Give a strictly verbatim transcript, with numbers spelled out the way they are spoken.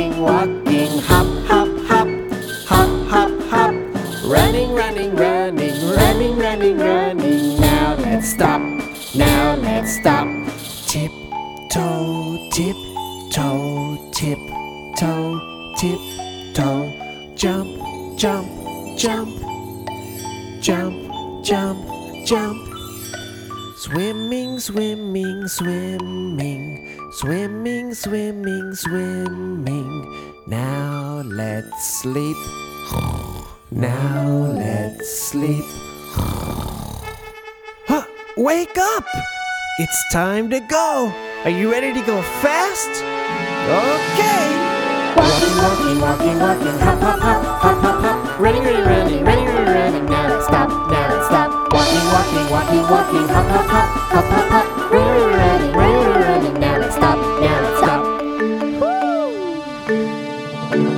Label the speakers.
Speaker 1: walking, walking, hop, hop, hop, hop, hop, hop. Running, running, running, running, running, running. Now let's stop, now let's stop. Tip toe, tip toe, tip toe, tip toe. Jump, jump, jump, jump, jump, jump. Swimming, swimming, swimming, swimming, swimming, swimming. Now let's sleep. Now let's sleep. Huh, wake up! It's time to go. Are you ready to go fast? Okay.
Speaker 2: Walking, walking, walking, walking, hop, hop, hop, hop, hop, hop. Running, running, running, running, running, running. Now let's stop, now let's stop. Walking, walking, walking, walking, hop, hop, hop, hop, hop, hop. Running, running, running, running, running. Now let's stop, now let's stop. Woo!